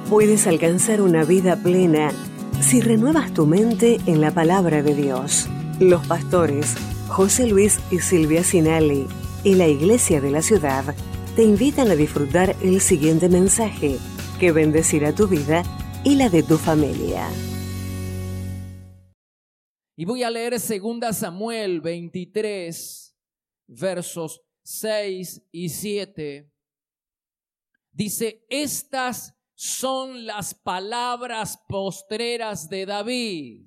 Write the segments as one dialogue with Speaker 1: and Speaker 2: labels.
Speaker 1: Puedes alcanzar una vida plena si renuevas tu mente en la palabra de Dios. Los pastores José Luis y Silvia Sinali y la Iglesia de la Ciudad te invitan a disfrutar el siguiente mensaje que bendecirá tu vida y la de tu familia.
Speaker 2: Y voy a leer 2 Samuel 23, versos 6 y 7. Dice: estas son las palabras postreras de David.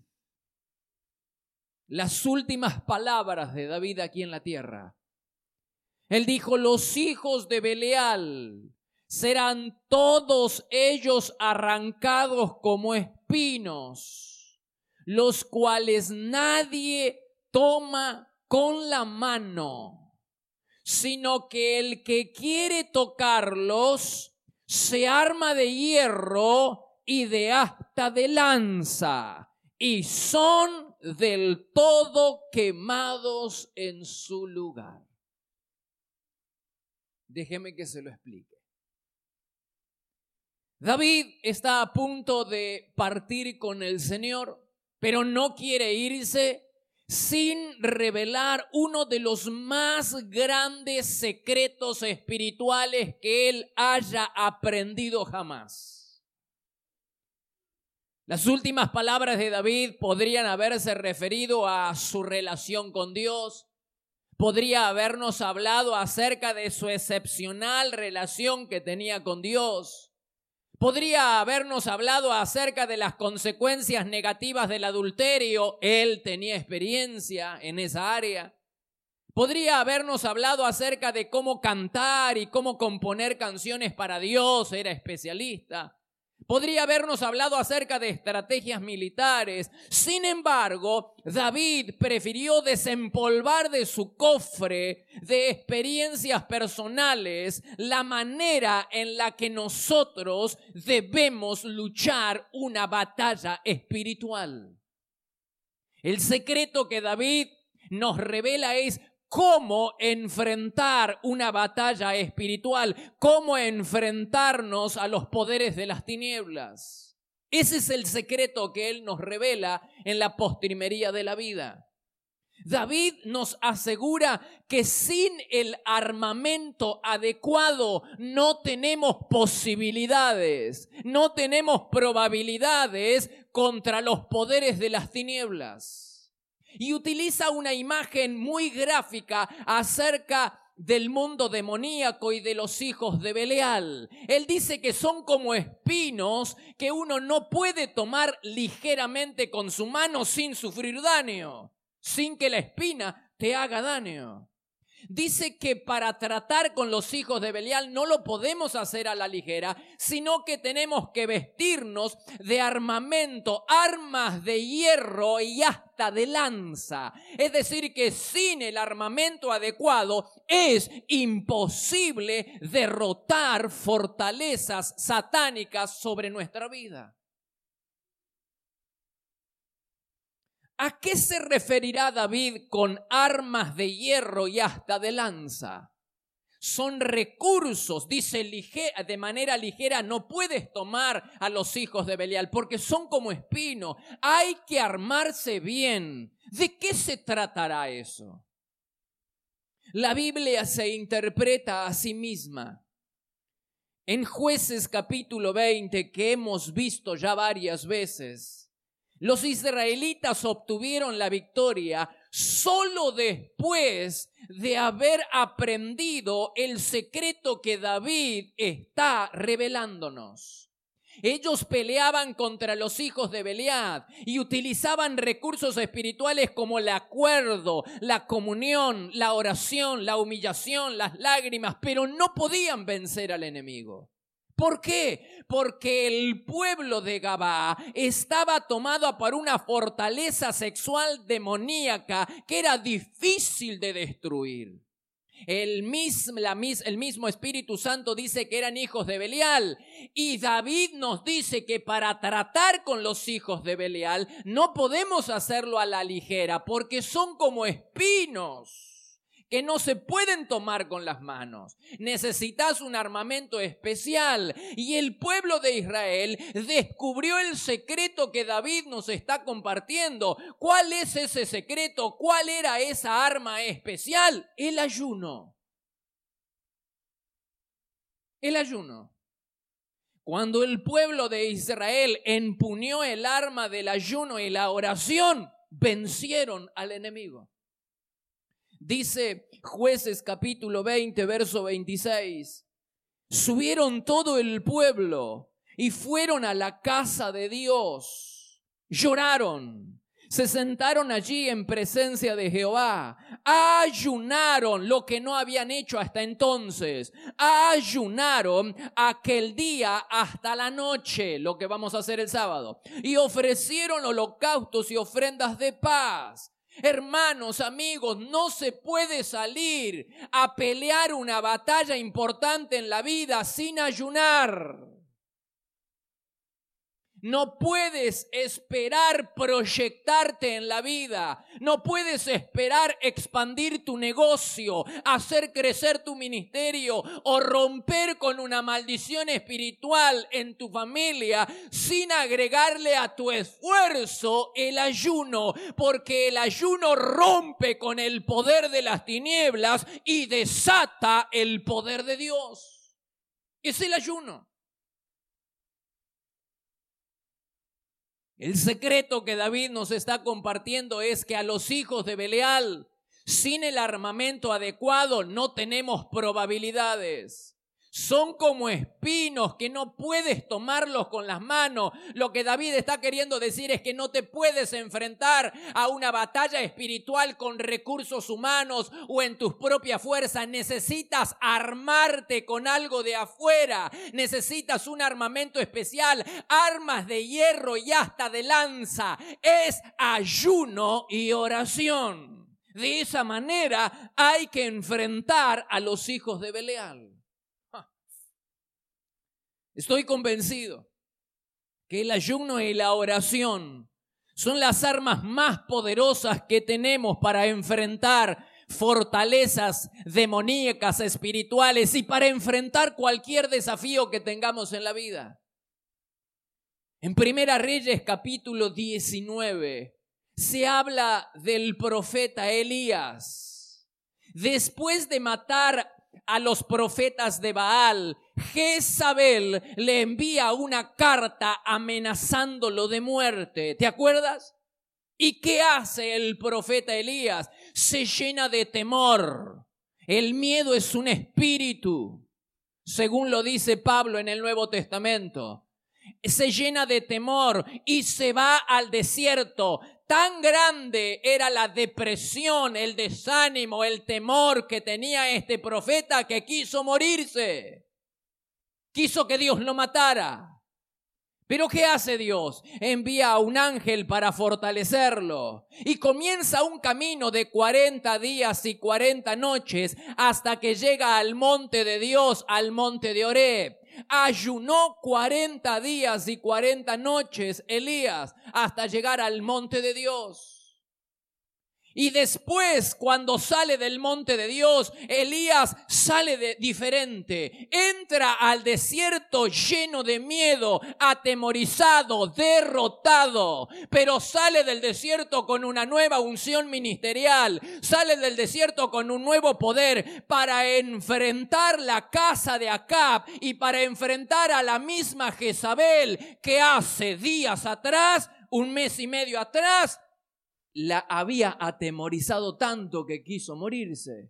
Speaker 2: Las últimas palabras de David aquí en la tierra. Él dijo: los hijos de Belial serán todos ellos arrancados como espinos, los cuales nadie toma con la mano, sino que el que quiere tocarlos se arma de hierro y de asta de lanza, y son del todo quemados en su lugar. Déjeme que se lo explique. David está a punto de partir con el Señor, pero no quiere irse sin revelar uno de los más grandes secretos espirituales que él haya aprendido jamás. Las últimas palabras de David podrían haberse referido a su relación con Dios, podría habernos hablado acerca de su excepcional relación que tenía con Dios. Podría habernos hablado acerca de las consecuencias negativas del adulterio. Él tenía experiencia en esa área. Podría habernos hablado acerca de cómo cantar y cómo componer canciones para Dios. Era especialista. Podría habernos hablado acerca de estrategias militares. Sin embargo, David prefirió desempolvar de su cofre de experiencias personales la manera en la que nosotros debemos luchar una batalla espiritual. El secreto que David nos revela es cómo enfrentar una batalla espiritual, cómo enfrentarnos a los poderes de las tinieblas. Ese es el secreto que él nos revela en la postrimería de la vida. David nos asegura que sin el armamento adecuado no tenemos posibilidades, no tenemos probabilidades contra los poderes de las tinieblas. Y utiliza una imagen muy gráfica acerca del mundo demoníaco y de los hijos de Belial. Él dice que son como espinos que uno no puede tomar ligeramente con su mano sin sufrir daño, sin que la espina te haga daño. Dice que para tratar con los hijos de Belial no lo podemos hacer a la ligera, sino que tenemos que vestirnos de armamento, armas de hierro y asta de lanza. Es decir, que sin el armamento adecuado es imposible derrotar fortalezas satánicas sobre nuestra vida. ¿A qué se referirá David con armas de hierro y asta de lanza? Son recursos, dice de manera ligera, no puedes tomar a los hijos de Belial porque son como espino. Hay que armarse bien. ¿De qué se tratará eso? La Biblia se interpreta a sí misma. En Jueces capítulo 20, que hemos visto ya varias veces, los israelitas obtuvieron la victoria solo después de haber aprendido el secreto que David está revelándonos. Ellos peleaban contra los hijos de Belial y utilizaban recursos espirituales como el acuerdo, la comunión, la oración, la humillación, las lágrimas, pero no podían vencer al enemigo. ¿Por qué? Porque el pueblo de Gabá estaba tomado por una fortaleza sexual demoníaca que era difícil de destruir. El mismo Espíritu Santo dice que eran hijos de Belial, y David nos dice que para tratar con los hijos de Belial no podemos hacerlo a la ligera porque son como espinos que no se pueden tomar con las manos. Necesitas un armamento especial. Y el pueblo de Israel descubrió el secreto que David nos está compartiendo. ¿Cuál es ese secreto? ¿Cuál era esa arma especial? El ayuno. El ayuno. Cuando el pueblo de Israel empuñó el arma del ayuno y la oración, vencieron al enemigo. Dice Jueces capítulo 20, verso 26. Subieron todo el pueblo y fueron a la casa de Dios. Lloraron. Se sentaron allí en presencia de Jehová. Ayunaron lo que no habían hecho hasta entonces. Ayunaron aquel día hasta la noche, lo que vamos a hacer el sábado. Y ofrecieron holocaustos y ofrendas de paz. Hermanos, amigos, no se puede salir a pelear una batalla importante en la vida sin ayunar. No puedes esperar proyectarte en la vida. No puedes esperar expandir tu negocio, hacer crecer tu ministerio o romper con una maldición espiritual en tu familia sin agregarle a tu esfuerzo el ayuno, porque el ayuno rompe con el poder de las tinieblas y desata el poder de Dios. Es el ayuno. El secreto que David nos está compartiendo es que a los hijos de Belial, sin el armamento adecuado, no tenemos probabilidades. Son como espinos que no puedes tomarlos con las manos. Lo que David está queriendo decir es que no te puedes enfrentar a una batalla espiritual con recursos humanos o en tus propias fuerzas. Necesitas armarte con algo de afuera. Necesitas un armamento especial, armas de hierro y hasta de lanza. Es ayuno y oración. De esa manera hay que enfrentar a los hijos de Belial. Estoy convencido que el ayuno y la oración son las armas más poderosas que tenemos para enfrentar fortalezas demoníacas espirituales y para enfrentar cualquier desafío que tengamos en la vida. En Primera Reyes capítulo 19 se habla del profeta Elías. Después de matar a los profetas de Baal, Jezabel le envía una carta amenazándolo de muerte. ¿Te acuerdas? ¿Y qué hace el profeta Elías? Se llena de temor. El miedo es un espíritu, según lo dice Pablo en el Nuevo Testamento. Se llena de temor y se va al desierto. Tan grande era la depresión, el desánimo, el temor que tenía este profeta que quiso morirse. Quiso que Dios lo matara. Pero ¿qué hace Dios? Envía a un ángel para fortalecerlo. Y comienza un camino de 40 días y 40 noches hasta que llega al monte de Dios, al monte de Horeb. Ayunó 40 días y 40 noches Elías hasta llegar al monte de Dios. Y después, cuando sale del monte de Dios, Elías sale diferente. Entra al desierto lleno de miedo, atemorizado, derrotado. Pero sale del desierto con una nueva unción ministerial. Sale del desierto con un nuevo poder para enfrentar la casa de Acab y para enfrentar a la misma Jezabel que hace días atrás, un mes y medio atrás, la había atemorizado tanto que quiso morirse.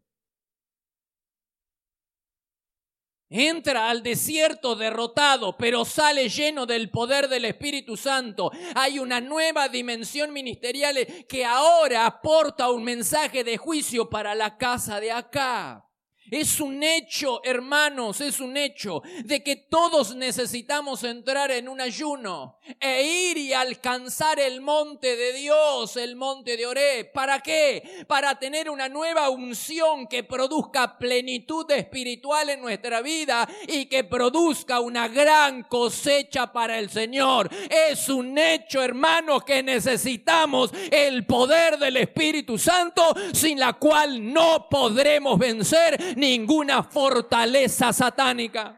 Speaker 2: Entra al desierto derrotado, pero sale lleno del poder del Espíritu Santo. Hay una nueva dimensión ministerial que ahora aporta un mensaje de juicio para la casa de Acab. Es un hecho, hermanos, es un hecho de que todos necesitamos entrar en un ayuno e ir y alcanzar el monte de Dios, el monte de Oreb. ¿Para qué? Para tener una nueva unción que produzca plenitud espiritual en nuestra vida y que produzca una gran cosecha para el Señor. Es un hecho, hermanos, que necesitamos el poder del Espíritu Santo, sin la cual no podremos vencer ninguna fortaleza satánica.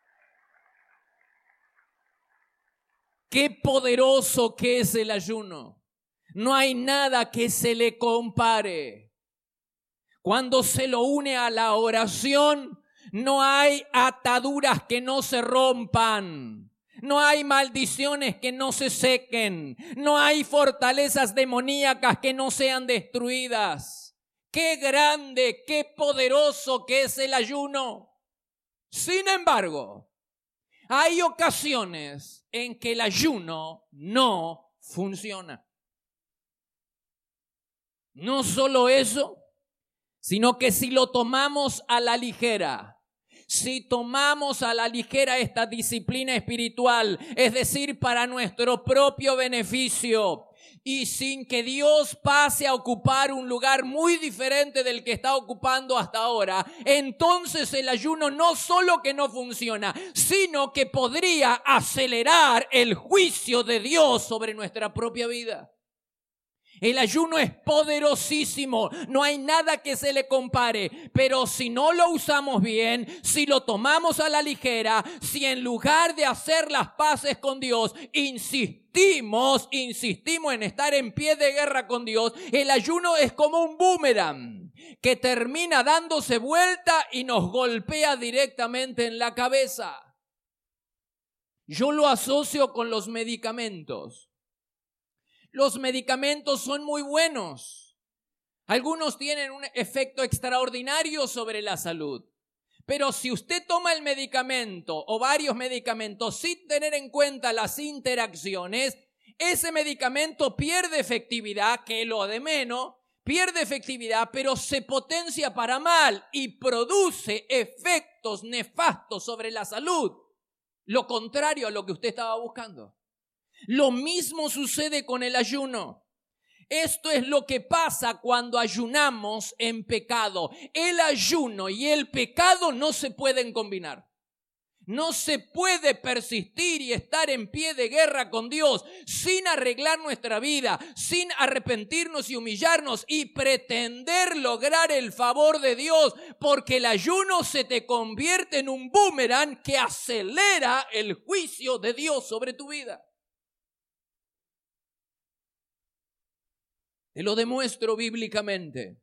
Speaker 2: Qué poderoso que es el ayuno. No hay nada que se le compare. Cuando se lo une a la oración, no hay ataduras que no se rompan. No hay maldiciones que no se sequen. No hay fortalezas demoníacas que no sean destruidas. Qué grande, qué poderoso que es el ayuno. Sin embargo, hay ocasiones en que el ayuno no funciona. No solo eso, sino que si lo tomamos a la ligera, si tomamos a la ligera esta disciplina espiritual, es decir, para nuestro propio beneficio, y sin que Dios pase a ocupar un lugar muy diferente del que está ocupando hasta ahora, entonces el ayuno no solo que no funciona, sino que podría acelerar el juicio de Dios sobre nuestra propia vida. El ayuno es poderosísimo, no hay nada que se le compare, pero si no lo usamos bien, si lo tomamos a la ligera, si en lugar de hacer las paces con Dios, insistimos en estar en pie de guerra con Dios, el ayuno es como un boomerang que termina dándose vuelta y nos golpea directamente en la cabeza. Yo lo asocio con los medicamentos. Los medicamentos son muy buenos. Algunos tienen un efecto extraordinario sobre la salud. Pero si usted toma el medicamento o varios medicamentos sin tener en cuenta las interacciones, ese medicamento pierde efectividad, que es lo de menos, pierde efectividad, pero se potencia para mal y produce efectos nefastos sobre la salud. Lo contrario a lo que usted estaba buscando. Lo mismo sucede con el ayuno. Esto es lo que pasa cuando ayunamos en pecado. El ayuno y el pecado no se pueden combinar. No se puede persistir y estar en pie de guerra con Dios sin arreglar nuestra vida, sin arrepentirnos y humillarnos y pretender lograr el favor de Dios, porque el ayuno se te convierte en un boomerang que acelera el juicio de Dios sobre tu vida. Te lo demuestro bíblicamente.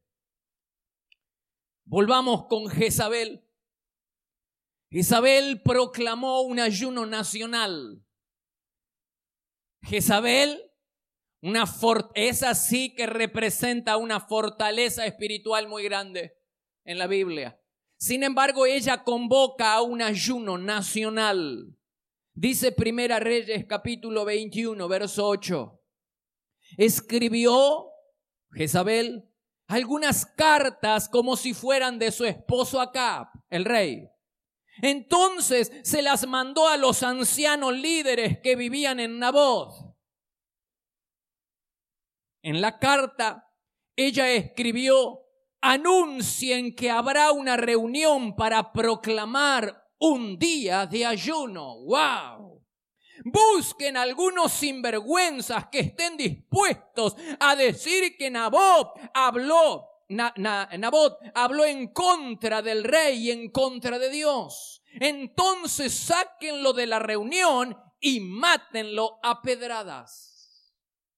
Speaker 2: Volvamos con Jezabel. Jezabel proclamó un ayuno nacional. Jezabel, esa sí que representa una fortaleza espiritual muy grande en la Biblia. Sin embargo, ella convoca a un ayuno nacional. Dice Primera Reyes capítulo 21, verso 8. Escribió Jezabel algunas cartas como si fueran de su esposo Acab, el rey. Entonces se las mandó a los ancianos líderes que vivían en Naboth. En la carta ella escribió: anuncien que habrá una reunión para proclamar un día de ayuno. ¡Wow! Busquen algunos sinvergüenzas que estén dispuestos a decir que Nabot habló en contra del rey y en contra de Dios. Entonces sáquenlo de la reunión y mátenlo a pedradas.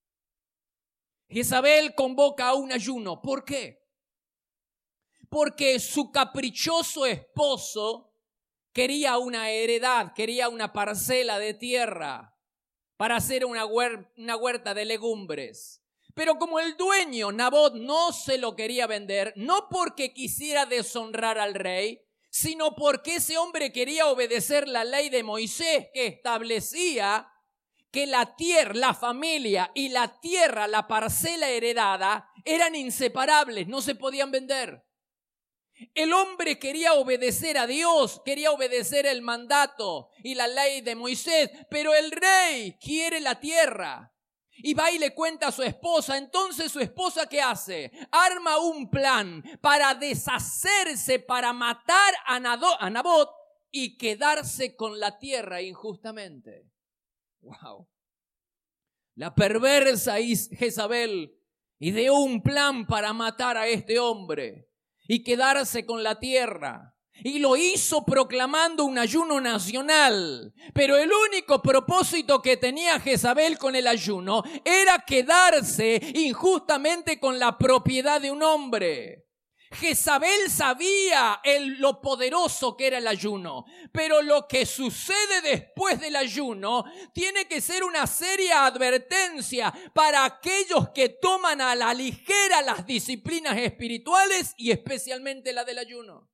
Speaker 2: Jezabel convoca a un ayuno. ¿Por qué? Porque su caprichoso esposo quería una heredad, quería una parcela de tierra para hacer una huerta de legumbres. Pero como el dueño, Nabot, no se lo quería vender, no porque quisiera deshonrar al rey, sino porque ese hombre quería obedecer la ley de Moisés, que establecía que la tierra, la familia y la tierra, la parcela heredada, eran inseparables, no se podían vender. El hombre quería obedecer a Dios, quería obedecer el mandato y la ley de Moisés, pero el rey quiere la tierra. Y va y le cuenta a su esposa. Entonces su esposa, ¿qué hace? Arma un plan para deshacerse, para matar a Nabot y quedarse con la tierra injustamente. Wow. La perversa Jezabel ideó un plan para matar a este hombre y quedarse con la tierra. Y lo hizo proclamando un ayuno nacional. Pero el único propósito que tenía Jezabel con el ayuno era quedarse injustamente con la propiedad de un hombre. Jezabel sabía lo poderoso que era el ayuno, pero lo que sucede después del ayuno tiene que ser una seria advertencia para aquellos que toman a la ligera las disciplinas espirituales y especialmente la del ayuno.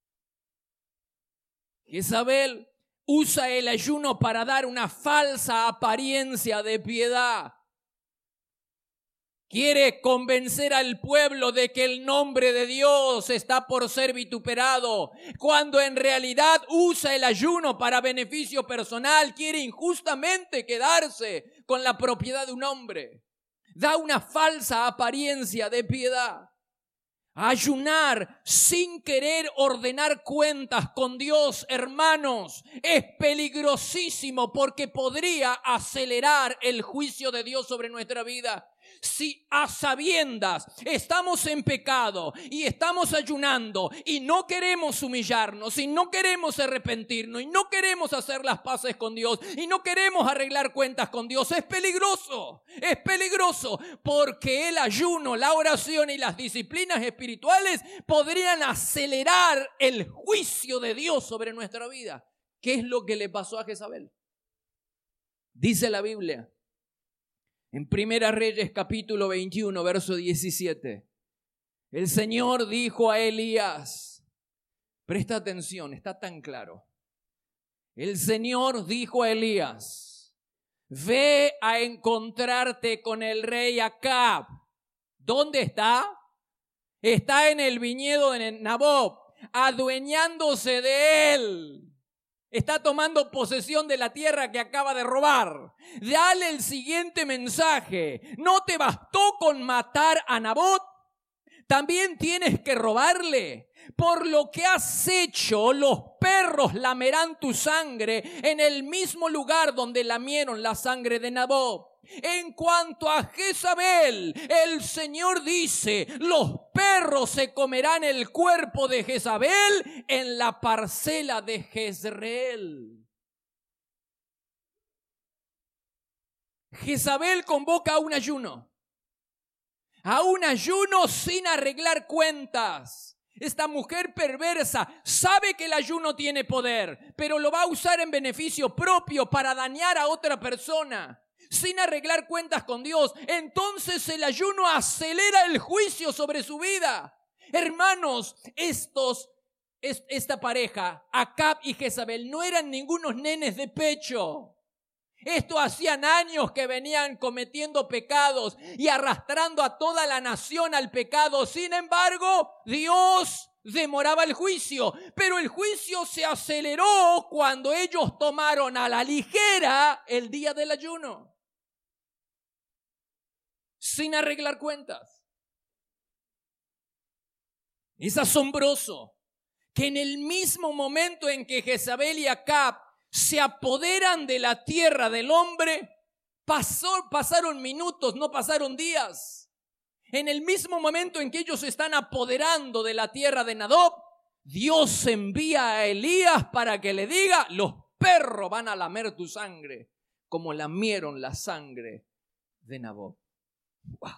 Speaker 2: Jezabel usa el ayuno para dar una falsa apariencia de piedad. Quiere convencer al pueblo de que el nombre de Dios está por ser vituperado, cuando en realidad usa el ayuno para beneficio personal. Quiere injustamente quedarse con la propiedad de un hombre. Da una falsa apariencia de piedad. Ayunar sin querer ordenar cuentas con Dios, hermanos, es peligrosísimo porque podría acelerar el juicio de Dios sobre nuestra vida. Si a sabiendas estamos en pecado y estamos ayunando y no queremos humillarnos y no queremos arrepentirnos y no queremos hacer las paces con Dios y no queremos arreglar cuentas con Dios, es peligroso porque el ayuno, la oración y las disciplinas espirituales podrían acelerar el juicio de Dios sobre nuestra vida. ¿Qué es lo que le pasó a Jezabel? Dice la Biblia en Primera Reyes capítulo 21, verso 17. El Señor dijo a Elías, presta atención, está tan claro. El Señor dijo a Elías, ve a encontrarte con el rey Acab. ¿Dónde está? Está en el viñedo de Nabot, adueñándose de él. Está tomando posesión de la tierra que acaba de robar. Dale el siguiente mensaje. ¿No te bastó con matar a Nabot? También tienes que robarle. Por lo que has hecho, los perros lamerán tu sangre en el mismo lugar donde lamieron la sangre de Nabot. En cuanto a Jezabel, el Señor dice, los perros se comerán el cuerpo de Jezabel en la parcela de Jezreel. Jezabel convoca a un ayuno sin arreglar cuentas. Esta mujer perversa sabe que el ayuno tiene poder, pero lo va a usar en beneficio propio para dañar a otra persona. Sin arreglar cuentas con Dios, entonces el ayuno acelera el juicio sobre su vida. Hermanos, esta pareja, Acab y Jezabel, no eran ningunos nenes de pecho. Esto hacían años que venían cometiendo pecados y arrastrando a toda la nación al pecado. Sin embargo, Dios demoraba el juicio, pero el juicio se aceleró cuando ellos tomaron a la ligera el día del ayuno, sin arreglar cuentas. Es asombroso que en el mismo momento en que Jezabel y Acab se apoderan de la tierra del hombre, pasaron minutos, no pasaron días. En el mismo momento en que ellos se están apoderando de la tierra de Nabot, Dios envía a Elías para que le diga, los perros van a lamer tu sangre, como lamieron la sangre de Nabot. Wow.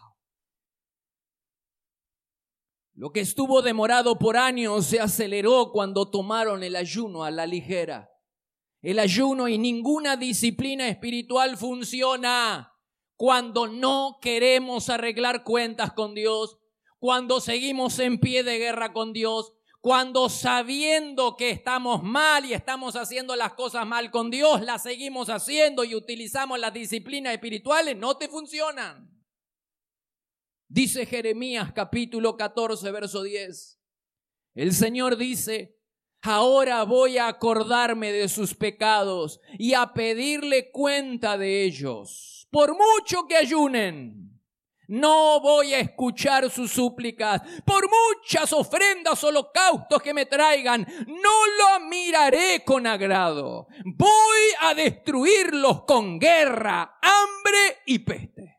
Speaker 2: Lo que estuvo demorado por años se aceleró cuando tomaron el ayuno a la ligera. El ayuno y ninguna disciplina espiritual funciona cuando no queremos arreglar cuentas con Dios, cuando seguimos en pie de guerra con Dios, cuando sabiendo que estamos mal y estamos haciendo las cosas mal con Dios, las seguimos haciendo y utilizamos las disciplinas espirituales, no te funcionan. Dice Jeremías capítulo 14, verso 10. El Señor dice: ahora voy a acordarme de sus pecados y a pedirle cuenta de ellos. Por mucho que ayunen, no voy a escuchar sus súplicas. Por muchas ofrendas, holocaustos que me traigan, no lo miraré con agrado. Voy a destruirlos con guerra, hambre y peste.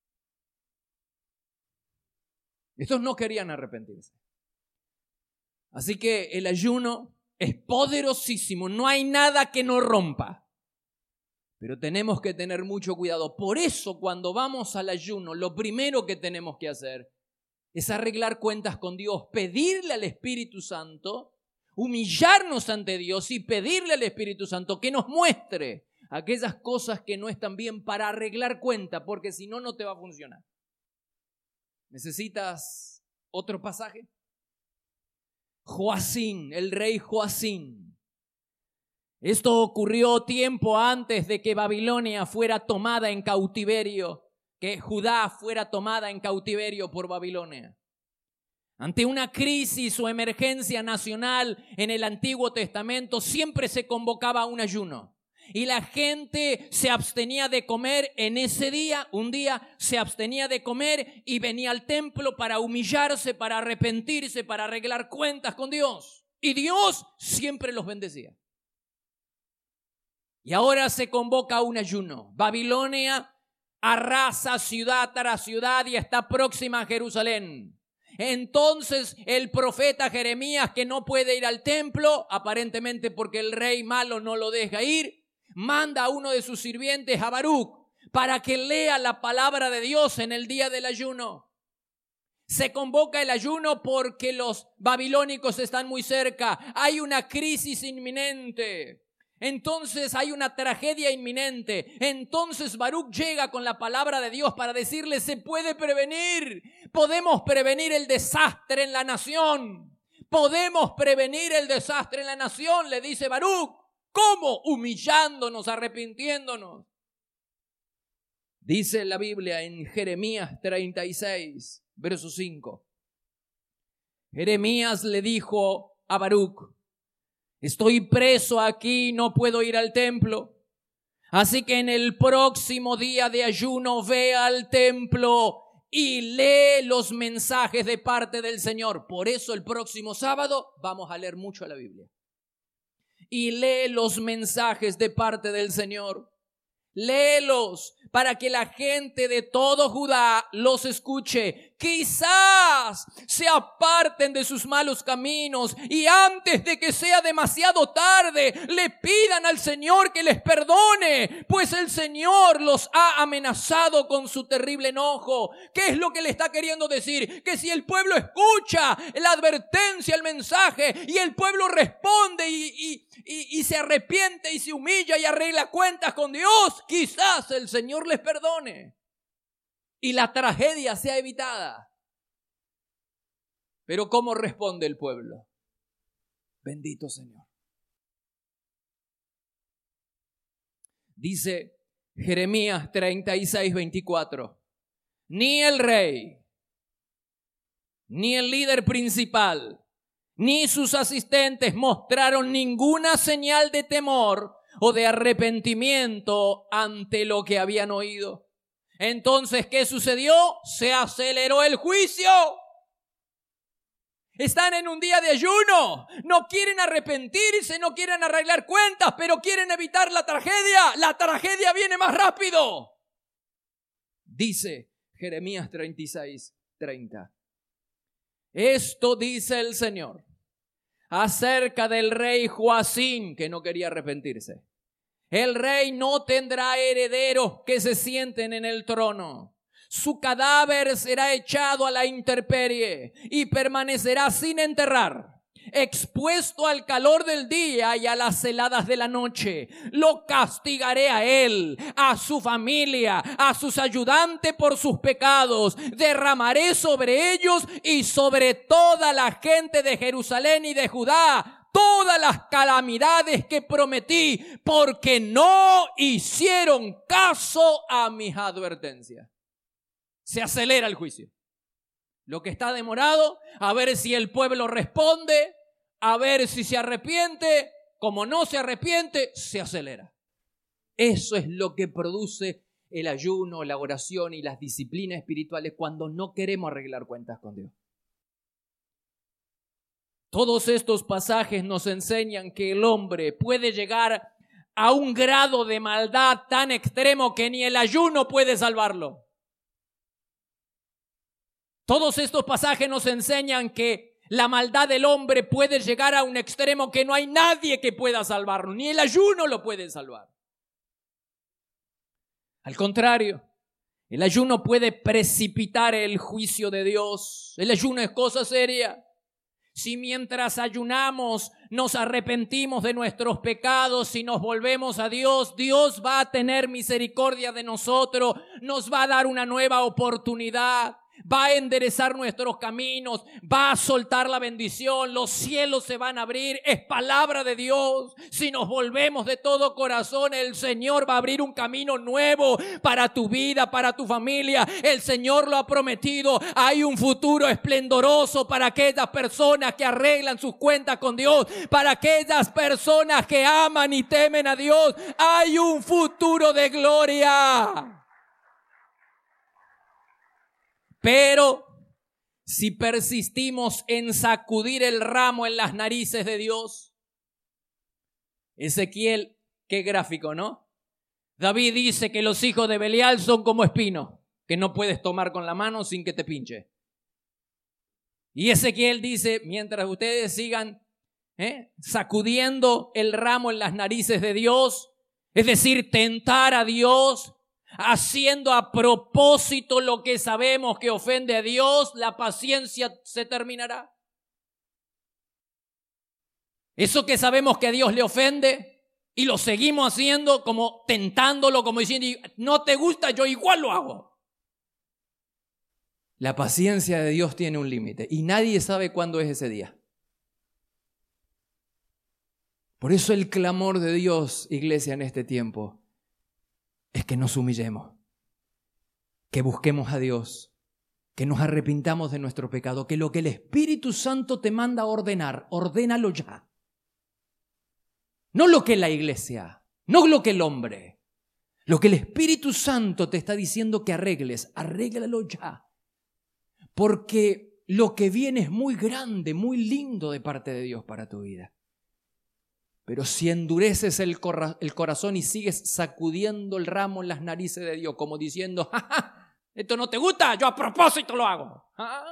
Speaker 2: Estos no querían arrepentirse. Así que el ayuno es poderosísimo. No hay nada que no rompa. Pero tenemos que tener mucho cuidado. Por eso, cuando vamos al ayuno, lo primero que tenemos que hacer es arreglar cuentas con Dios, pedirle al Espíritu Santo, humillarnos ante Dios y pedirle al Espíritu Santo que nos muestre aquellas cosas que no están bien para arreglar cuenta, porque si no, no te va a funcionar. ¿Necesitas otro pasaje? Joacín, el rey Joacín. Esto ocurrió tiempo antes de que Babilonia fuera tomada en cautiverio, que Judá fuera tomada en cautiverio por Babilonia. Ante una crisis o emergencia nacional en el Antiguo Testamento siempre se convocaba un ayuno. Y la gente se abstenía de comer en ese día. Un día se abstenía de comer y venía al templo para humillarse, para arrepentirse, para arreglar cuentas con Dios. Y Dios siempre los bendecía. Y ahora se convoca un ayuno. Babilonia arrasa ciudad tras ciudad y está próxima a Jerusalén. Entonces el profeta Jeremías, que no puede ir al templo, aparentemente porque el rey malo no lo deja ir, manda a uno de sus sirvientes, a Baruc, para que lea la palabra de Dios en el día del ayuno. Se convoca el ayuno porque los babilónicos están muy cerca. Hay una crisis inminente. Entonces hay una tragedia inminente. Entonces Baruc llega con la palabra de Dios para decirle: se puede prevenir. Podemos prevenir el desastre en la nación. Podemos prevenir el desastre en la nación, le dice Baruc. ¿Cómo? Humillándonos, arrepintiéndonos. Dice la Biblia en Jeremías 36, verso 5. Jeremías le dijo a Baruc: estoy preso aquí, no puedo ir al templo. Así que en el próximo día de ayuno ve al templo y lee los mensajes de parte del Señor. Por eso el próximo sábado vamos a leer mucho la Biblia. Y lee los mensajes de parte del Señor. Léelos para que la gente de todo Judá los escuche. Quizás se aparten de sus malos caminos y antes de que sea demasiado tarde le pidan al Señor que les perdone, pues el Señor los ha amenazado con su terrible enojo. ¿Qué es lo que le está queriendo decir? Que si el pueblo escucha la advertencia, el mensaje, y el pueblo responde y se arrepiente y se humilla y arregla cuentas con Dios, quizás el Señor les perdone y la tragedia sea evitada. Pero ¿cómo responde el pueblo? Bendito Señor. Dice Jeremías 36, 24. Ni el rey, ni el líder principal, ni sus asistentes mostraron ninguna señal de temor o de arrepentimiento ante lo que habían oído. Entonces, ¿qué sucedió? Se aceleró el juicio. Están en un día de ayuno. No quieren arrepentirse, no quieren arreglar cuentas, pero quieren evitar la tragedia. La tragedia viene más rápido. Dice Jeremías 36, 30. Esto dice el Señor acerca del rey Joacín, que no quería arrepentirse. El rey no tendrá herederos que se sienten en el trono. Su cadáver será echado a la intemperie y permanecerá sin enterrar, expuesto al calor del día y a las heladas de la noche. Lo castigaré a él, a su familia, a sus ayudantes por sus pecados. Derramaré sobre ellos y sobre toda la gente de Jerusalén y de Judá todas las calamidades que prometí, porque no hicieron caso a mis advertencias. Se acelera el juicio. lo que está demorado, a ver si el pueblo responde, a ver si se arrepiente. Como no se arrepiente, se acelera. Eso es lo que produce el ayuno, la oración y las disciplinas espirituales cuando no queremos arreglar cuentas con Dios. Todos estos pasajes nos enseñan que el hombre puede llegar a un grado de maldad tan extremo que ni el ayuno puede salvarlo. Todos estos pasajes nos enseñan que la maldad del hombre puede llegar a un extremo que no hay nadie que pueda salvarlo, ni el ayuno lo puede salvar. Al contrario, el ayuno puede precipitar el juicio de Dios. El ayuno es cosa seria. Si mientras ayunamos nos arrepentimos de nuestros pecados y nos volvemos a Dios, Dios va a tener misericordia de nosotros, nos va a dar una nueva oportunidad, va a enderezar nuestros caminos, va a soltar la bendición, los cielos se van a abrir, es palabra de Dios. Si nos volvemos de todo corazón, el Señor va a abrir un camino nuevo para tu vida, para tu familia. El Señor lo ha prometido. Hay un futuro esplendoroso para aquellas personas que arreglan sus cuentas con Dios, para aquellas personas que aman y temen a Dios. Hay un futuro de gloria. Pero si persistimos en sacudir el ramo en las narices de Dios, Ezequiel, qué gráfico, ¿no? David dice que los hijos de Belial son como espinos, que no puedes tomar con la mano sin que te pinche. Y Ezequiel dice, mientras ustedes sigan sacudiendo el ramo en las narices de Dios, es decir, tentar a Dios, haciendo a propósito lo que sabemos que ofende a Dios, la paciencia se terminará. Eso que sabemos que a Dios le ofende y lo seguimos haciendo como tentándolo, como diciendo, no te gusta, yo igual lo hago. La paciencia de Dios tiene un límite y nadie sabe cuándo es ese día. Por eso el clamor de Dios, iglesia, en este tiempo, es que nos humillemos, que busquemos a Dios, que nos arrepintamos de nuestro pecado, que lo que el Espíritu Santo te manda a ordenar, ordénalo ya. No lo que la iglesia, no lo que el hombre, lo que el Espíritu Santo te está diciendo que arregles, arréglalo ya. Porque lo que viene es muy grande, muy lindo de parte de Dios para tu vida. Pero si endureces el corazón y sigues sacudiendo el ramo en las narices de Dios, como diciendo, ¡ja, ja! Esto no te gusta, yo a propósito lo hago. ¿Ja?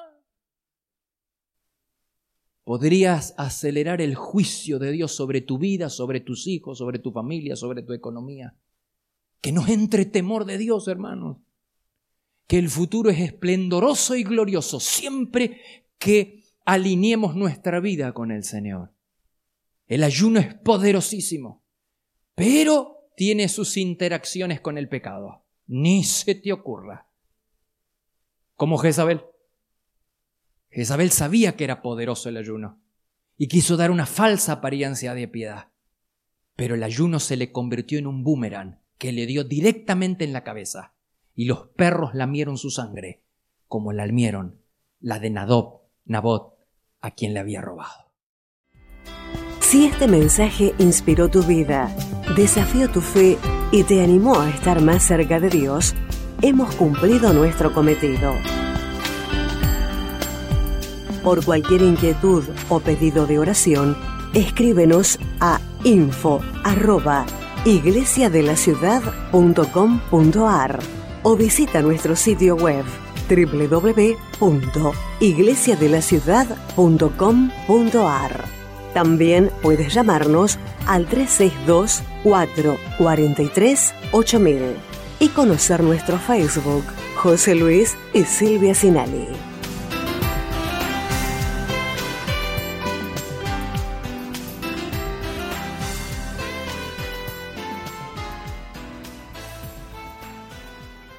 Speaker 2: Podrías acelerar el juicio de Dios sobre tu vida, sobre tus hijos, sobre tu familia, sobre tu economía. Que nos entre temor de Dios, hermanos. Que el futuro es esplendoroso y glorioso siempre que alineemos nuestra vida con el Señor. El ayuno es poderosísimo, pero tiene sus interacciones con el pecado. Ni se te ocurra. Como Jezabel. Jezabel sabía que era poderoso el ayuno y quiso dar una falsa apariencia de piedad. Pero el ayuno se le convirtió en un boomerang que le dio directamente en la cabeza y los perros lamieron su sangre como la lamieron la de Nabot, a quien le había robado.
Speaker 1: Si este mensaje inspiró tu vida, desafió tu fe y te animó a estar más cerca de Dios, hemos cumplido nuestro cometido. Por cualquier inquietud o pedido de oración, escríbenos a info@iglesiadelaciudad.com.ar o visita nuestro sitio web www.iglesiadelaciudad.com.ar. También puedes llamarnos al 362-443-8000 y conocer nuestro Facebook, José Luis y Silvia Sinali.